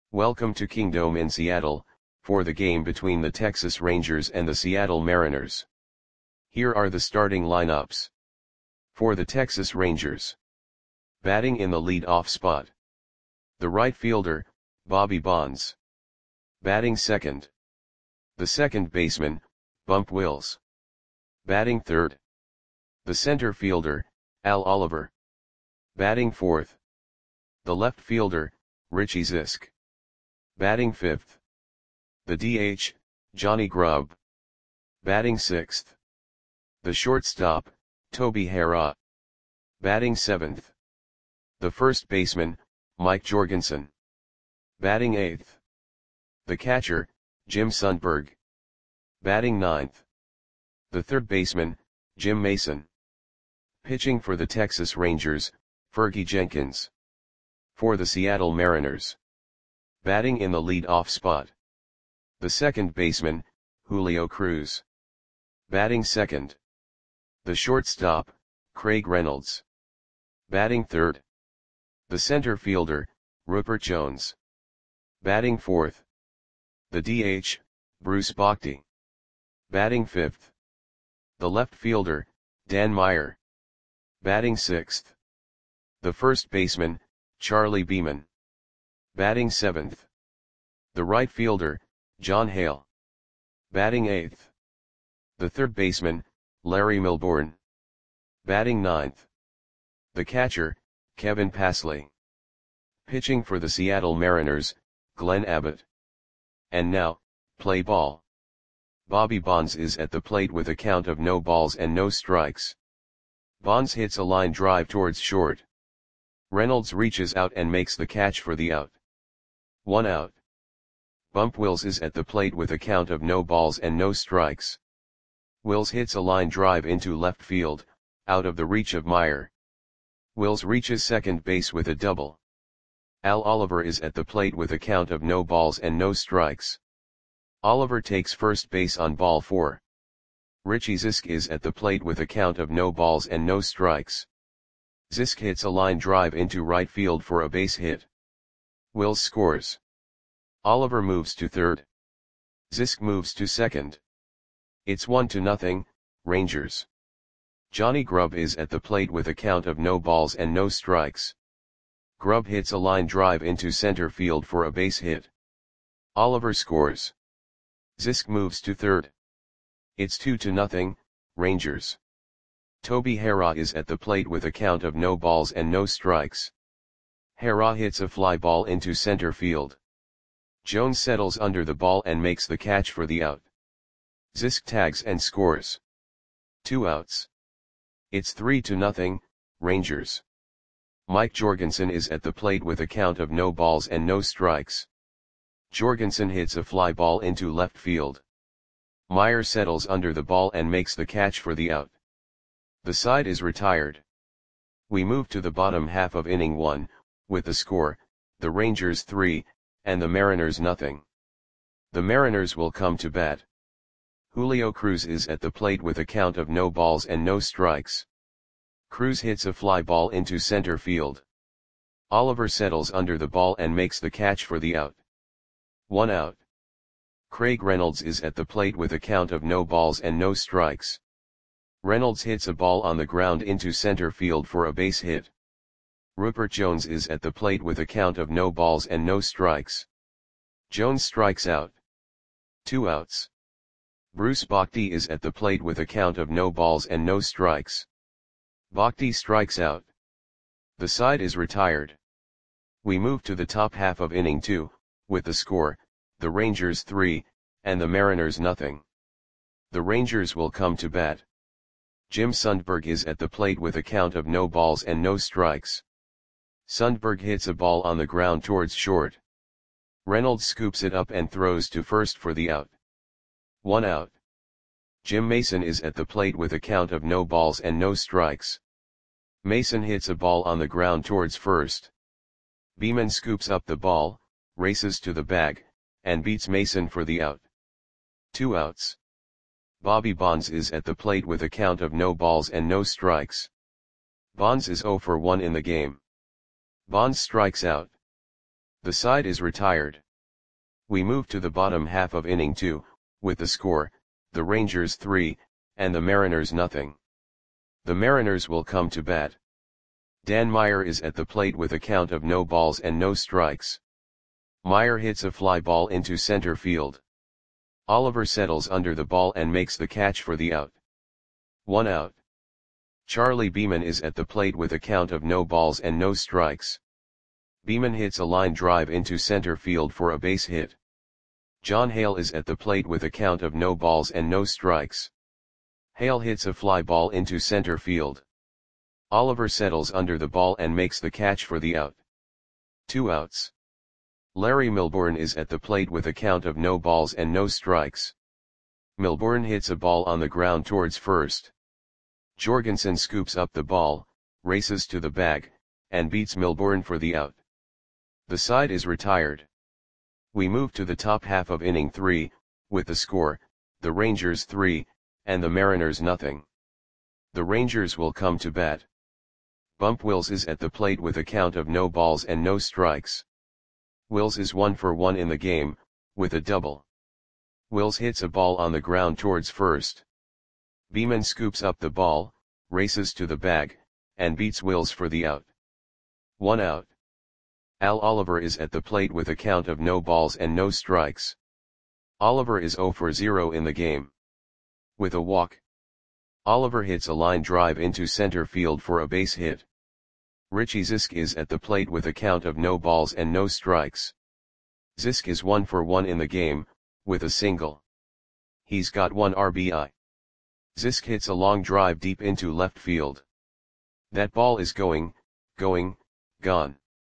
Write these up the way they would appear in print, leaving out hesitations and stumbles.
Welcome to Kingdome in Seattle, for the game between the Texas Rangers and the Seattle Mariners. Here are the starting lineups. For the Texas Rangers. Batting in the lead-off spot. The right fielder, Bobby Bonds. Batting second. The second baseman, Bump Wills. Batting third. The center fielder, Al Oliver. Batting fourth. The left fielder, Richie Zisk. Batting fifth. The DH, Johnny Grubb. Batting sixth. The shortstop, Toby Harrah. Batting seventh. The first baseman, Mike Jorgensen. Batting eighth. The catcher, Jim Sundberg. Batting ninth. The third baseman, Jim Mason. Pitching for the Texas Rangers, Fergie Jenkins. For the Seattle Mariners. Batting in the lead-off spot. The second baseman, Julio Cruz. Batting second. The shortstop, Craig Reynolds. Batting third. The center fielder, Rupert Jones. Batting fourth. The DH, Bruce Bochy. Batting fifth. The left fielder, Dan Meyer. Batting sixth. The first baseman, Charlie Beeman. Batting seventh. The right fielder, John Hale. Batting eighth. The third baseman, Larry Milbourne. Batting ninth. The catcher, Kevin Passley. Pitching for the Seattle Mariners, Glenn Abbott. And now, play ball. Bobby Bonds is at the plate with a count of no balls and no strikes. Bonds hits a line drive towards short. Reynolds reaches out and makes the catch for the out. 1 out. Bump Wills is at the plate with a count of no balls and no strikes. Wills hits a line drive into left field, out of the reach of Meyer. Wills reaches second base with a double. Al Oliver is at the plate with a count of no balls and no strikes. Oliver takes first base on ball 4. Richie Zisk is at the plate with a count of no balls and no strikes. Zisk hits a line drive into right field for a base hit. Wills scores. Oliver moves to third. Zisk moves to second. It's 1-0, Rangers. Johnny Grubb is at the plate with a count of no balls and no strikes. Grubb hits a line drive into center field for a base hit. Oliver scores. Zisk moves to third. It's 2-0, Rangers. Toby Harrah is at the plate with a count of no balls and no strikes. Harrah hits a fly ball into center field. Jones settles under the ball and makes the catch for the out. Zisk tags and scores. 2 outs. It's 3-0, Rangers. Mike Jorgensen is at the plate with a count of no balls and no strikes. Jorgensen hits a fly ball into left field. Meyer settles under the ball and makes the catch for the out. The side is retired. We move to the bottom half of inning 1, with the score, the Rangers 3, and the Mariners 0. The Mariners will come to bat. Julio Cruz is at the plate with a count of no balls and no strikes. Cruz hits a fly ball into center field. Oliver settles under the ball and makes the catch for the out. 1 out. Craig Reynolds is at the plate with a count of no balls and no strikes. Reynolds hits a ball on the ground into center field for a base hit. Rupert Jones is at the plate with a count of no balls and no strikes. Jones strikes out. 2 outs. Bruce Bochy is at the plate with a count of no balls and no strikes. Bochy strikes out. The side is retired. We move to the top half of inning 2, with the score, the Rangers 3, and the Mariners 0. The Rangers will come to bat. Jim Sundberg is at the plate with a count of no balls and no strikes. Sundberg hits a ball on the ground towards short. Reynolds scoops it up and throws to first for the out. 1 out. Jim Mason is at the plate with a count of no balls and no strikes. Mason hits a ball on the ground towards first. Beeman scoops up the ball, races to the bag, and beats Mason for the out. 2 outs. Bobby Bonds is at the plate with a count of no balls and no strikes. Bonds is 0 for 1 in the game. Bonds strikes out. The side is retired. We move to the bottom half of inning 2, with the score, the Rangers 3, and the Mariners nothing. The Mariners will come to bat. Dan Meyer is at the plate with a count of no balls and no strikes. Meyer hits a fly ball into center field. Oliver settles under the ball and makes the catch for the out. 1 out. Charlie Beeman is at the plate with a count of no balls and no strikes. Beeman hits a line drive into center field for a base hit. John Hale is at the plate with a count of no balls and no strikes. Hale hits a fly ball into center field. Oliver settles under the ball and makes the catch for the out. 2 outs. Larry Milbourne is at the plate with a count of no balls and no strikes. Milbourne hits a ball on the ground towards first. Jorgensen scoops up the ball, races to the bag, and beats Milbourne for the out. The side is retired. We move to the top half of inning 3, with the score, the Rangers 3, and the Mariners nothing. The Rangers will come to bat. Bump Wills is at the plate with a count of no balls and no strikes. Wills is 1 for 1 in the game, with a double. Wills hits a ball on the ground towards first. Beeman scoops up the ball, races to the bag, and beats Wills for the out. 1 out. Al Oliver is at the plate with a count of no balls and no strikes. Oliver is 0 for 0 in the game. With a walk. Oliver hits a line drive into center field for a base hit. Richie Zisk is at the plate with a count of no balls and no strikes. Zisk is 1 for 1 in the game, with a single. He's got 1 RBI. Zisk hits a long drive deep into left field. That ball is going, gone.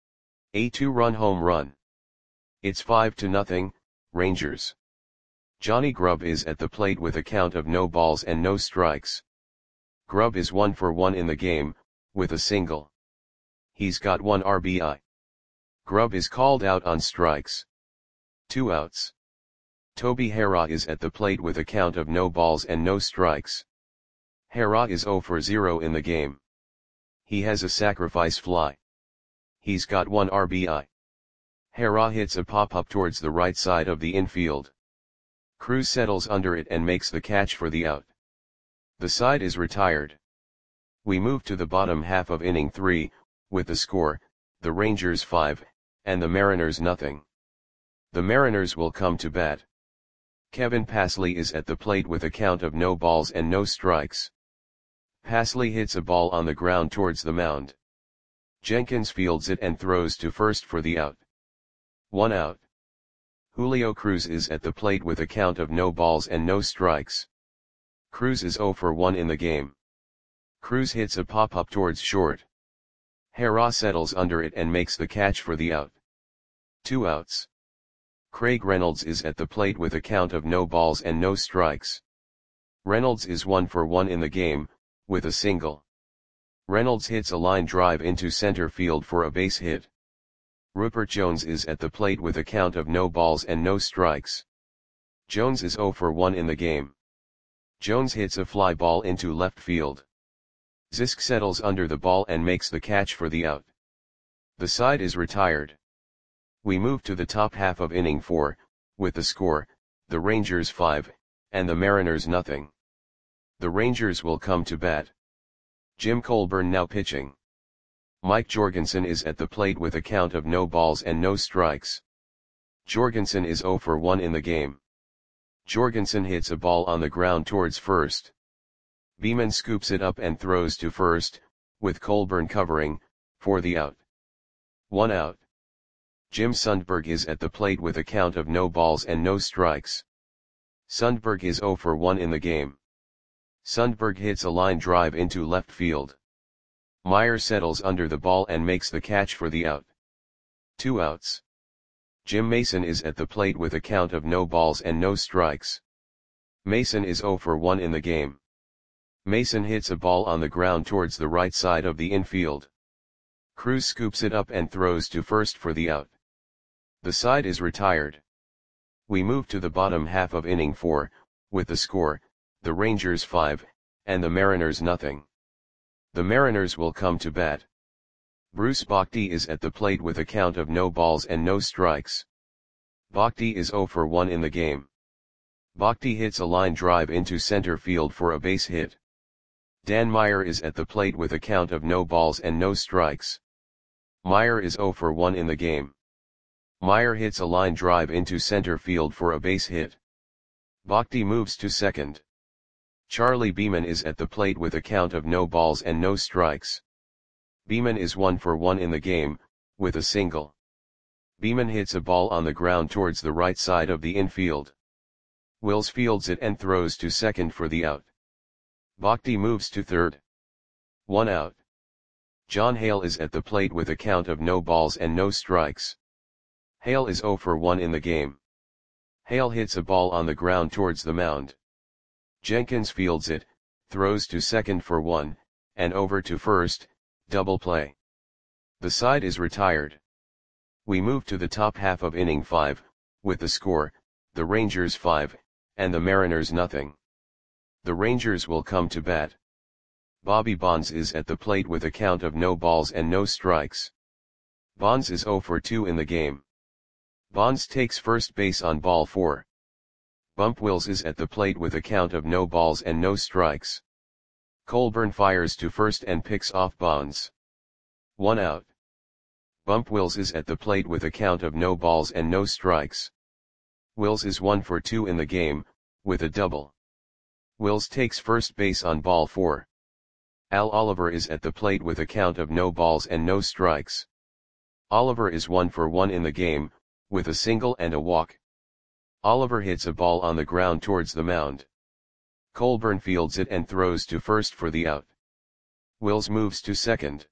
A 2-run home run. It's 5-0, Rangers. Johnny Grubb is at the plate with a count of no balls and no strikes. Grubb is 1 for 1 in the game, with a single. He's got 1 RBI. Grubb is called out on strikes. 2 outs. Toby Harrah is at the plate with a count of no balls and no strikes. Harrah is 0 for 0 in the game. He has a sacrifice fly. He's got 1 RBI. Harrah hits a pop-up towards the right side of the infield. Cruz settles under it and makes the catch for the out. The side is retired. We move to the bottom half of inning 3, with the score, the Rangers 5, and the Mariners nothing. The Mariners will come to bat. Kevin Passley is at the plate with a count of no balls and no strikes. Passley hits a ball on the ground towards the mound. Jenkins fields it and throws to first for the out. 1 out. Julio Cruz is at the plate with a count of no balls and no strikes. Cruz is 0 for 1 in the game. Cruz hits a pop-up towards short. Harrah settles under it and makes the catch for the out. 2 outs. Craig Reynolds is at the plate with a count of no balls and no strikes. Reynolds is 1 for 1 in the game, with a single. Reynolds hits a line drive into center field for a base hit. Rupert Jones is at the plate with a count of no balls and no strikes. Jones is 0 for 1 in the game. Jones hits a fly ball into left field. Zisk settles under the ball and makes the catch for the out. The side is retired. We move to the top half of inning 4, with the score, the Rangers 5, and the Mariners nothing. The Rangers will come to bat. Jim Colburn now pitching. Mike Jorgensen is at the plate with a count of no balls and no strikes. Jorgensen is 0 for 1 in the game. Jorgensen hits a ball on the ground towards first. Beeman scoops it up and throws to first, with Colburn covering, for the out. 1 out. Jim Sundberg is at the plate with a count of no balls and no strikes. Sundberg is 0 for 1 in the game. Sundberg hits a line drive into left field. Meyer settles under the ball and makes the catch for the out. 2 outs. Jim Mason is at the plate with a count of no balls and no strikes. Mason is 0 for 1 in the game. Mason hits a ball on the ground towards the right side of the infield. Cruz scoops it up and throws to first for the out. The side is retired. We move to the bottom half of inning 4, with the score, the Rangers 5, and the Mariners nothing. The Mariners will come to bat. Bruce Bhakti is at the plate with a count of no balls and no strikes. Bhakti is 0 for 1 in the game. Bhakti hits a line drive into center field for a base hit. Dan Meyer is at the plate with a count of no balls and no strikes. Meyer is 0 for 1 in the game. Meyer hits a line drive into center field for a base hit. Bhakti moves to second. Charlie Beeman is at the plate with a count of no balls and no strikes. Beeman is 1 for 1 in the game, with a single. Beeman hits a ball on the ground towards the right side of the infield. Wills fields it and throws to second for the out. Bhakti moves to third. 1 out. John Hale is at the plate with a count of no balls and no strikes. Hale is 0 for 1 in the game. Hale hits a ball on the ground towards the mound. Jenkins fields it, throws to second for 1, and over to first, double play. The side is retired. We move to the top half of inning 5, with the score, the Rangers 5, and the Mariners nothing. The Rangers will come to bat. Bobby Bonds is at the plate with a count of no balls and no strikes. Bonds is 0 for 2 in the game. Bonds takes first base on ball 4. Bump Wills is at the plate with a count of no balls and no strikes. Colburn fires to first and picks off Bonds. 1 out. Bump Wills is at the plate with a count of no balls and no strikes. Wills is 1 for 2 in the game, with a double. Wills takes first base on ball 4. Al Oliver is at the plate with a count of no balls and no strikes. Oliver is 1 for 1 in the game, with a single and a walk. Oliver hits a ball on the ground towards the mound. Colburn fields it and throws to first for the out. Wills moves to second.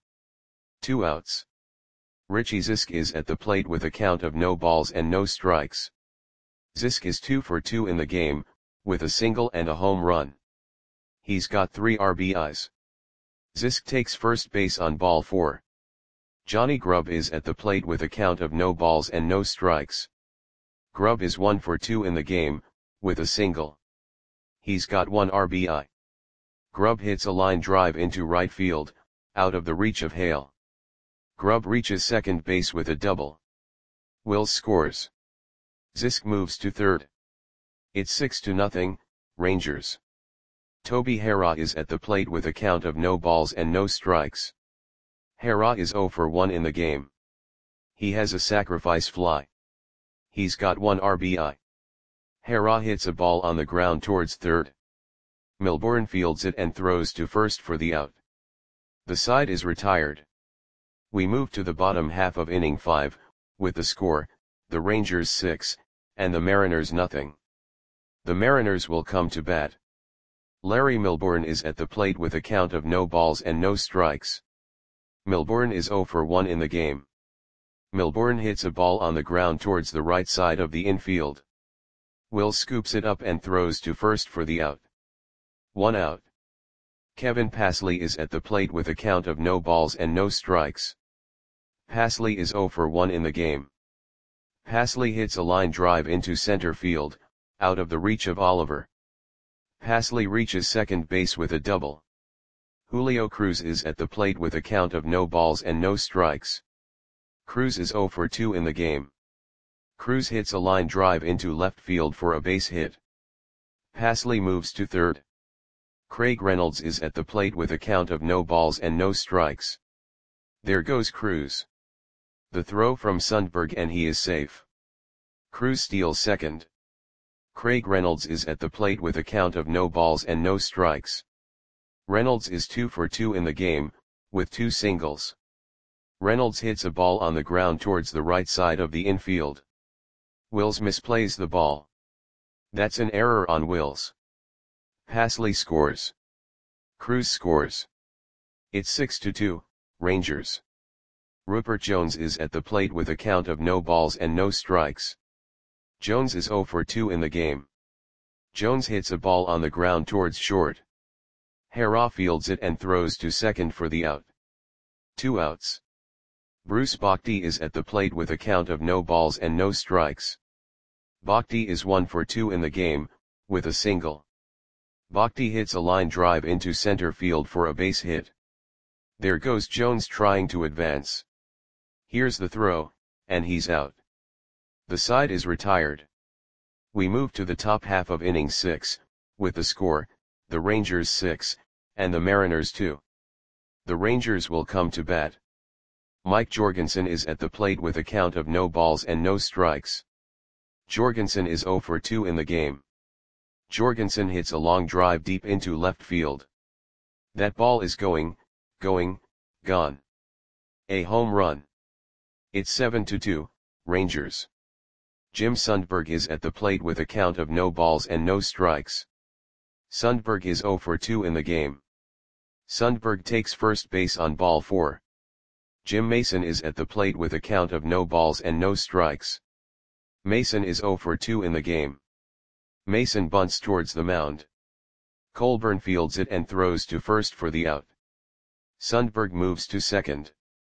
2 outs. Richie Zisk is at the plate with a count of no balls and no strikes. Zisk is 2 for 2 in the game, with a single and a home run. He's got 3 RBIs. Zisk takes first base on ball 4. Johnny Grubb is at the plate with a count of no balls and no strikes. Grubb is 1 for 2 in the game, with a single. He's got 1 RBI. Grubb hits a line drive into right field, out of the reach of Hale. Grubb reaches second base with a double. Wills scores. Zisk moves to third. It's 6-0, Rangers. Toby Harrah is at the plate with a count of no balls and no strikes. Harrah is 0 for 1 in the game. He has a sacrifice fly. He's got 1 RBI. Harrah hits a ball on the ground towards third. Milbourne fields it and throws to first for the out. The side is retired. We move to the bottom half of inning 5, with the score, the Rangers 6, and the Mariners nothing. The Mariners will come to bat. Larry Milbourne is at the plate with a count of no balls and no strikes. Milbourne is 0 for 1 in the game. Milbourne hits a ball on the ground towards the right side of the infield. Wills scoops it up and throws to first for the out. 1 out. Kevin Passley is at the plate with a count of no balls and no strikes. Passley is 0 for 1 in the game. Passley hits a line drive into center field, out of the reach of Oliver. Passley reaches second base with a double. Julio Cruz is at the plate with a count of no balls and no strikes. Cruz is 0 for 2 in the game. Cruz hits a line drive into left field for a base hit. Passley moves to third. Craig Reynolds is at the plate with a count of no balls and no strikes. There goes Cruz. The throw from Sundberg and he is safe. Cruz steals second. Craig Reynolds is at the plate with a count of no balls and no strikes. Reynolds is 2 for 2 in the game, with 2 singles. Reynolds hits a ball on the ground towards the right side of the infield. Wills misplays the ball. That's an error on Wills. Passley scores. Cruz scores. It's 6-2, Rangers. Rupert Jones is at the plate with a count of no balls and no strikes. Jones is 0 for 2 in the game. Jones hits a ball on the ground towards short. Harrah fields it and throws to second for the out. 2 outs. Bruce Bhakti is at the plate with a count of no balls and no strikes. Bhakti is 1 for 2 in the game, with a single. Bhakti hits a line drive into center field for a base hit. There goes Jones trying to advance. Here's the throw, and he's out. The side is retired. We move to the top half of inning 6, with the score, the Rangers 6, and the Mariners 2. The Rangers will come to bat. Mike Jorgensen is at the plate with a count of no balls and no strikes. Jorgensen is 0 for 2 in the game. Jorgensen hits a long drive deep into left field. That ball is going, gone. A home run. It's 7-2, Rangers. Jim Sundberg is at the plate with a count of no balls and no strikes. Sundberg is 0 for 2 in the game. Sundberg takes first base on ball 4. Jim Mason is at the plate with a count of no balls and no strikes. Mason is 0 for 2 in the game. Mason bunts towards the mound. Colburn fields it and throws to first for the out. Sundberg moves to second.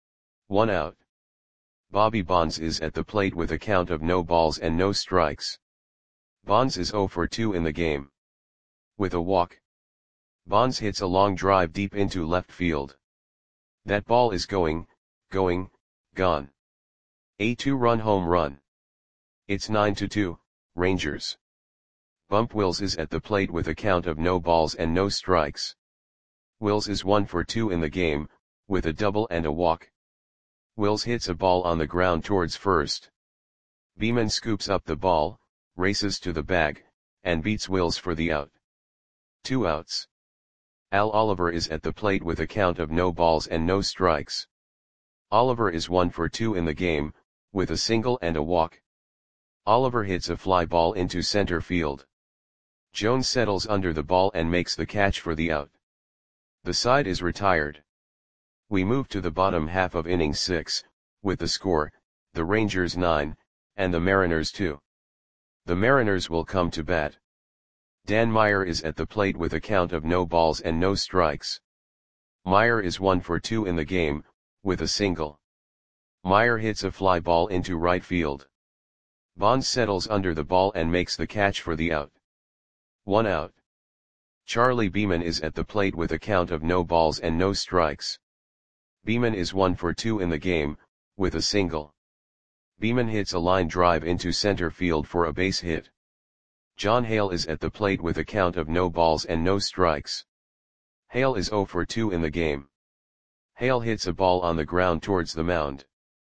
1 out. Bobby Bonds is at the plate with a count of no balls and no strikes. Bonds is 0 for 2 in the game. With a walk. Bonds hits a long drive deep into left field. That ball is going, gone. A 2-run home run. It's 9-2, Rangers. Bump Wills is at the plate with a count of no balls and no strikes. Wills is 1 for 2 in the game, with a double and a walk. Wills hits a ball on the ground towards first. Beeman scoops up the ball, races to the bag, and beats Wills for the out. 2 outs. Al Oliver is at the plate with a count of no balls and no strikes. Oliver is 1 for 2 in the game, with a single and a walk. Oliver hits a fly ball into center field. Jones settles under the ball and makes the catch for the out. The side is retired. We move to the bottom half of inning 6, with the score, the Rangers 9, and the Mariners 2. The Mariners will come to bat. Dan Meyer is at the plate with a count of no balls and no strikes. Meyer is 1 for 2 in the game, with a single. Meyer hits a fly ball into right field. Bonds settles under the ball and makes the catch for the out. 1 out. Charlie Beeman is at the plate with a count of no balls and no strikes. Beeman is 1 for 2 in the game, with a single. Beeman hits a line drive into center field for a base hit. John Hale is at the plate with a count of no balls and no strikes. Hale is 0 for 2 in the game. Hale hits a ball on the ground towards the mound.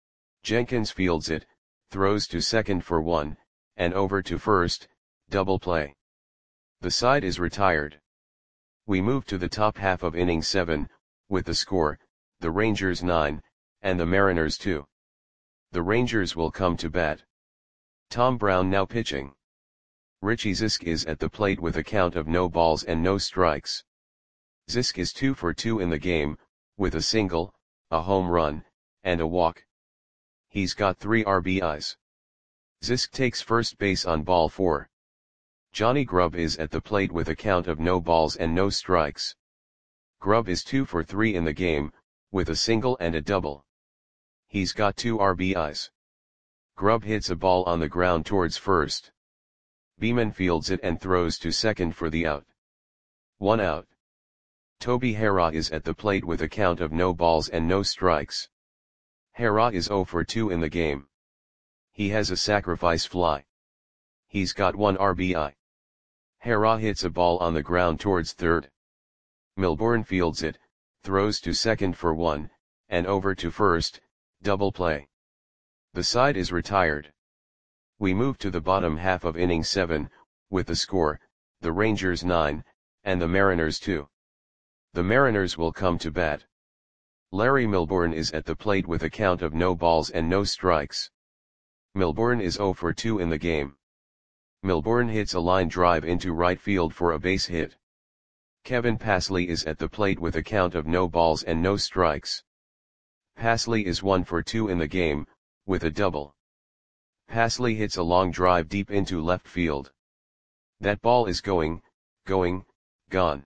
Jenkins fields it, throws to second for 1, and over to first, double play. The side is retired. We move to the top half of inning 7, with the score, the Rangers 9, and the Mariners 2. The Rangers will come to bat. Tom Brown now pitching. Richie Zisk is at the plate with a count of no balls and no strikes. Zisk is 2 for 2 in the game, with a single, a home run, and a walk. He's got 3 RBIs. Zisk takes first base on ball 4. Johnny Grubb is at the plate with a count of no balls and no strikes. Grubb is 2 for 3 in the game, with a single and a double. He's got 2 RBIs. Grubb hits a ball on the ground towards first. Beeman fields it and throws to second for the out. 1 out. Toby Harrah is at the plate with a count of no balls and no strikes. Harrah is 0 for 2 in the game. He has a sacrifice fly. He's got 1 RBI. Harrah hits a ball on the ground towards third. Milbourne fields it, throws to second for 1, and over to first, double play. The side is retired. We move to the bottom half of inning 7, with the score, the Rangers 9, and the Mariners 2. The Mariners will come to bat. Larry Milbourne is at the plate with a count of no balls and no strikes. Milbourne is 0 for 2 in the game. Milbourne hits a line drive into right field for a base hit. Kevin Passley is at the plate with a count of no balls and no strikes. Passley is 1 for 2 in the game, with a double. Passley hits a long drive deep into left field. That ball is going, gone.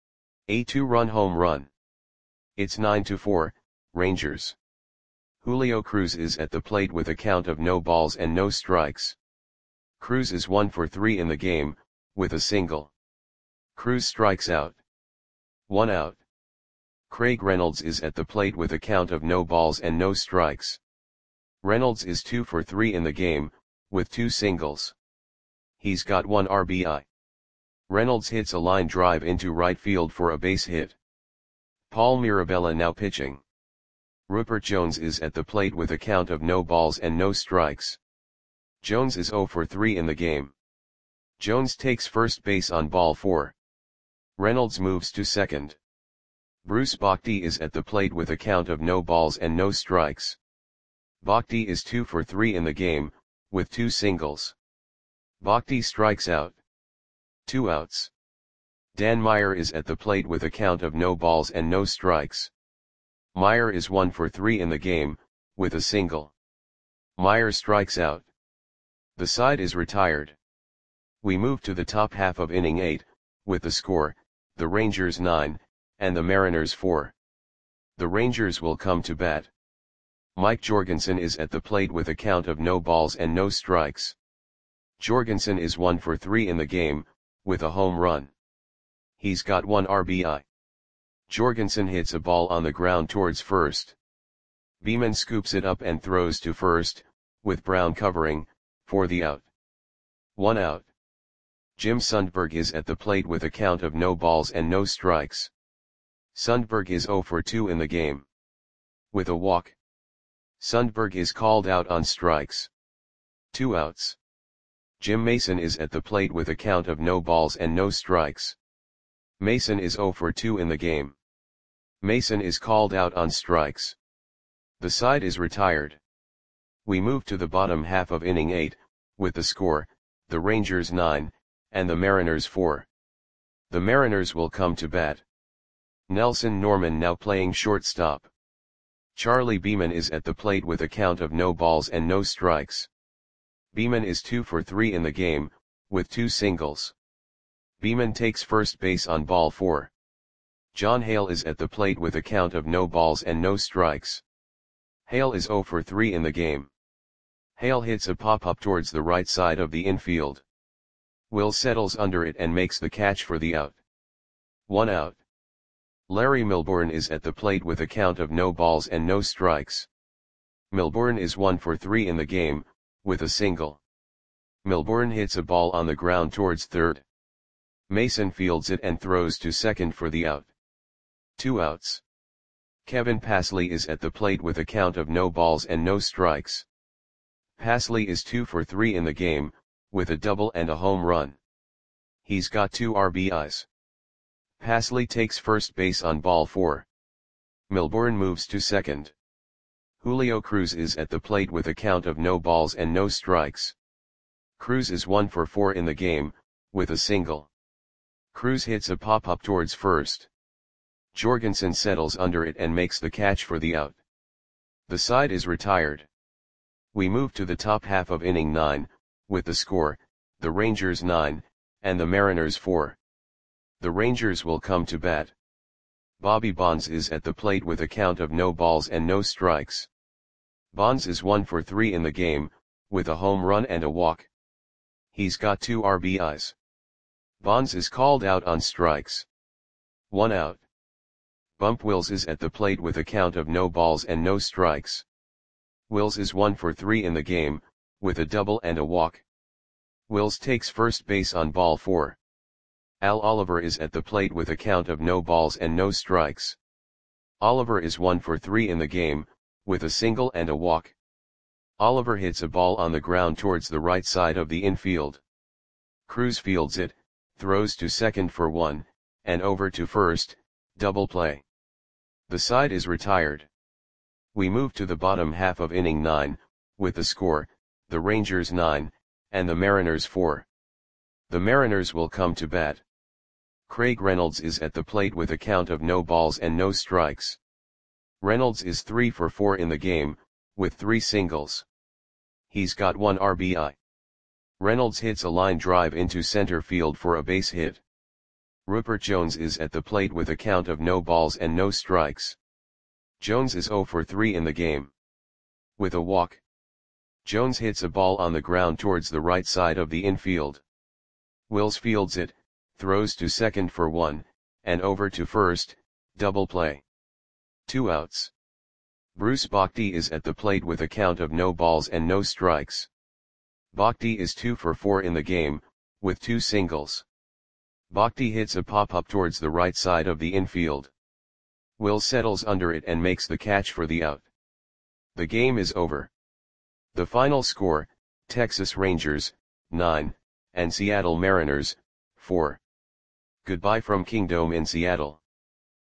A 2-run home run. It's 9-4, Rangers. Julio Cruz is at the plate with a count of no balls and no strikes. Cruz is 1 for 3 in the game, with a single. Cruz strikes out. 1 out. Craig Reynolds is at the plate with a count of no balls and no strikes. Reynolds is 2 for 3 in the game, with 2 singles. He's got 1 RBI. Reynolds hits a line drive into right field for a base hit. Paul Mirabella now pitching. Rupert Jones is at the plate with a count of no balls and no strikes. Jones is 0 for 3 in the game. Jones takes first base on ball 4. Reynolds moves to second. Bruce Bhakdi is at the plate with a count of no balls and no strikes. Bhakdi is 2 for 3 in the game, with 2 singles. Bhakdi strikes out. 2 outs. Dan Meyer is at the plate with a count of no balls and no strikes. Meyer is 1 for 3 in the game, with a single. Meyer strikes out. The side is retired. We move to the top half of inning 8, with the score, the Rangers 9, and the Mariners 4. The Rangers will come to bat. Mike Jorgensen is at the plate with a count of no balls and no strikes. Jorgensen is 1 for 3 in the game, with a home run. He's got 1 RBI. Jorgensen hits a ball on the ground towards first. Beeman scoops it up and throws to first, with Brown covering, for the out. 1 out. Jim Sundberg is at the plate with a count of no balls and no strikes. Sundberg is 0 for 2 in the game. With a walk. Sundberg is called out on strikes. 2 outs. Jim Mason is at the plate with a count of no balls and no strikes. Mason is 0 for 2 in the game. Mason is called out on strikes. The side is retired. We move to the bottom half of inning 8, with the score, the Rangers 9, and the Mariners 4. The Mariners will come to bat. Nelson Norman now playing shortstop. Charlie Beeman is at the plate with a count of no balls and no strikes. Beeman is 2 for 3 in the game, with 2 singles. Beeman takes first base on ball 4. John Hale is at the plate with a count of no balls and no strikes. Hale is 0 for 3 in the game. Hale hits a pop-up towards the right side of the infield. Will settles under it and makes the catch for the out. 1 out. Larry Milbourne is at the plate with a count of no balls and no strikes. Milbourne is 1 for 3 in the game, with a single. Milbourne hits a ball on the ground towards third. Mason fields it and throws to second for the out. 2 outs. Kevin Passley is at the plate with a count of no balls and no strikes. Passley is 2 for 3 in the game, with a double and a home run. He's got 2 RBIs. Passley takes first base on ball 4. Milbourne moves to second. Julio Cruz is at the plate with a count of no balls and no strikes. Cruz is 1 for 4 in the game, with a single. Cruz hits a pop-up towards first. Jorgensen settles under it and makes the catch for the out. The side is retired. We move to the top half of inning 9, with the score, the Rangers 9, and the Mariners 4. The Rangers will come to bat. Bobby Bonds is at the plate with a count of no balls and no strikes. Bonds is 1 for 3 in the game, with a home run and a walk. He's got 2 RBIs. Bonds is called out on strikes. 1 out. Bump Wills is at the plate with a count of no balls and no strikes. Wills is 1 for 3 in the game, with a double and a walk. Wills takes first base on ball 4. Al Oliver is at the plate with a count of no balls and no strikes. Oliver is 1 for 3 in the game, with a single and a walk. Oliver hits a ball on the ground towards the right side of the infield. Cruz fields it, throws to second for 1, and over to first, double play. The side is retired. We move to the bottom half of inning 9, with the score, the Rangers 9, and the Mariners 4. The Mariners will come to bat. Craig Reynolds is at the plate with a count of no balls and no strikes. Reynolds is 3 for 4 in the game, with 3 singles. He's got 1 RBI. Reynolds hits a line drive into center field for a base hit. Rupert Jones is at the plate with a count of no balls and no strikes. Jones is 0 for 3 in the game. With a walk. Jones hits a ball on the ground towards the right side of the infield. Wills fields it, throws to second for 1, and over to first, double play. 2 outs. Bruce Bhakdi is at the plate with a count of no balls and no strikes. Bhakdi is 2 for 4 in the game, with 2 singles. Bhakdi hits a pop-up towards the right side of the infield. Will settles under it and makes the catch for the out. The game is over. The final score, Texas Rangers, 9, and Seattle Mariners, 4. Goodbye from Kingdome in Seattle.